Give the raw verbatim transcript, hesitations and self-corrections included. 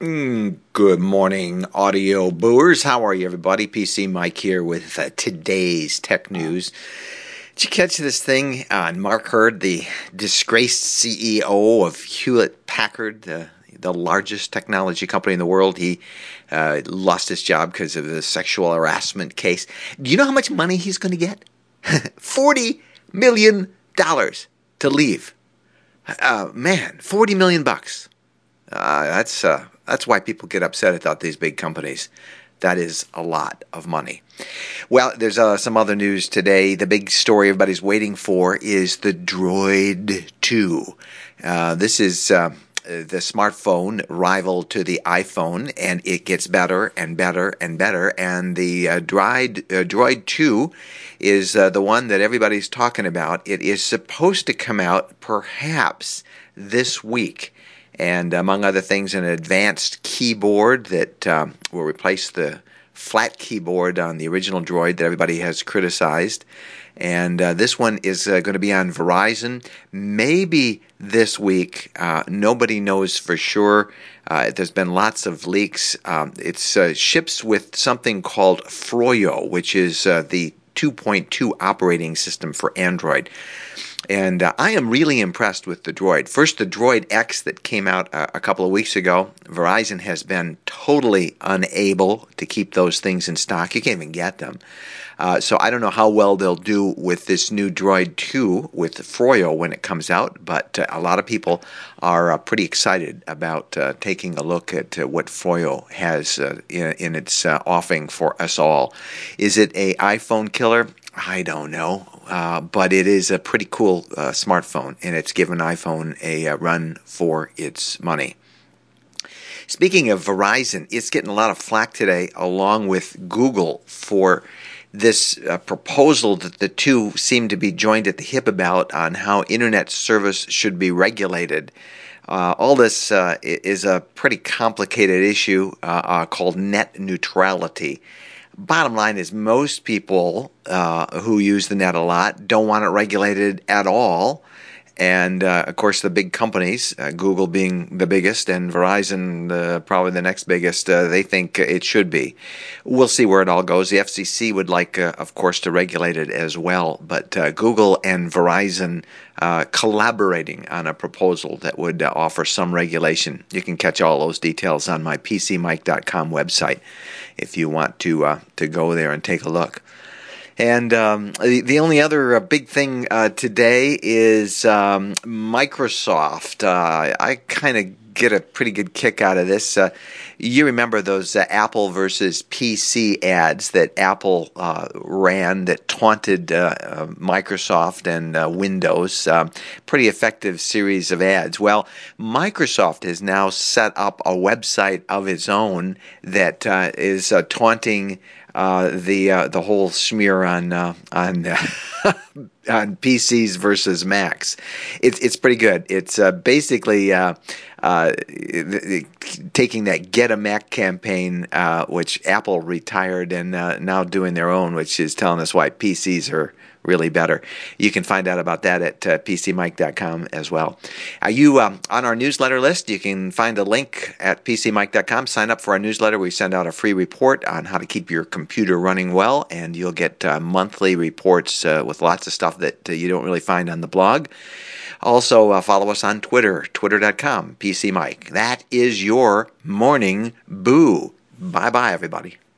Mm, good morning, audio booers. How are you, everybody? P C Mike here with uh, today's tech news. Did you catch this thing on Mark Hurd, the disgraced C E O of Hewlett Packard, the, the largest technology company in the world? He uh, lost his job because of the sexual harassment case. Do you know how much money he's going to get? forty million dollars to leave. Uh, man, forty million bucks. Uh, that's uh, that's why people get upset about these big companies. That is a lot of money. Well, there's uh, some other news today. The big story everybody's waiting for is the Droid two. Uh, this is uh, the smartphone rival to the iPhone, and it gets better and better and better. And the uh, Droid, uh, Droid two is uh, the one that everybody's talking about. It is supposed to come out perhaps this week. And among other things, an advanced keyboard that um, will replace the flat keyboard on the original Droid that everybody has criticized. And uh, this one is uh, going to be on Verizon maybe this week. Uh, nobody knows for sure. Uh, there's been lots of leaks. Um, it uh, ships with something called Froyo, which is uh, the two point two operating system for Android. And uh, I am really impressed with the Droid. First, the Droid X that came out uh, a couple of weeks ago. Verizon has been totally unable to keep those things in stock. You can't even get them. Uh, so I don't know how well they'll do with this new Droid two with Froyo when it comes out, but uh, a lot of people are uh, pretty excited about uh, taking a look at uh, what Froyo has uh, in, in its uh, offering for us all. Is it a iPhone killer? I don't know, uh, but it is a pretty cool uh, smartphone, and it's given iPhone a uh, run for its money. Speaking of Verizon, it's getting a lot of flack today, along with Google, for this uh, proposal that the two seem to be joined at the hip about on how internet service should be regulated. Uh, all this uh, is a pretty complicated issue uh, uh, called net neutrality. Bottom line is most people uh, who use the net a lot don't want it regulated at all. And, uh, of course, the big companies, uh, Google being the biggest and Verizon uh, probably the next biggest, uh, they think it should be. We'll see where it all goes. The F C C would like, uh, of course, to regulate it as well. But uh, Google and Verizon uh, collaborating on a proposal that would uh, offer some regulation. You can catch all those details on my P C Mike dot com website if you want to, uh, to go there and take a look. And um, the, the only other uh, big thing uh, today is um, Microsoft. Uh, I kind of get a pretty good kick out of this. Uh, you remember those uh, Apple versus P C ads that Apple uh, ran that taunted uh, uh, Microsoft and uh, Windows. Uh, pretty effective series of ads. Well, Microsoft has now set up a website of its own that uh, is uh, taunting Uh, the uh, the whole smear on uh, on uh, on P Cs versus Macs. It's it's pretty good. It's uh, basically uh, uh, taking that Get a Mac campaign, uh, which Apple retired, and uh, now doing their own, which is telling us why P Cs are really better. You can find out about that at uh, P C Mike dot com as well. Are you um, on our newsletter list? You can find a link at P C Mike dot com. Sign up for our newsletter. We send out a free report on how to keep your computer running well, and you'll get uh, monthly reports uh, with lots of stuff that uh, you don't really find on the blog. Also, uh, follow us on Twitter, twitter dot com, P C Mike. That is your morning boo. Bye-bye, everybody.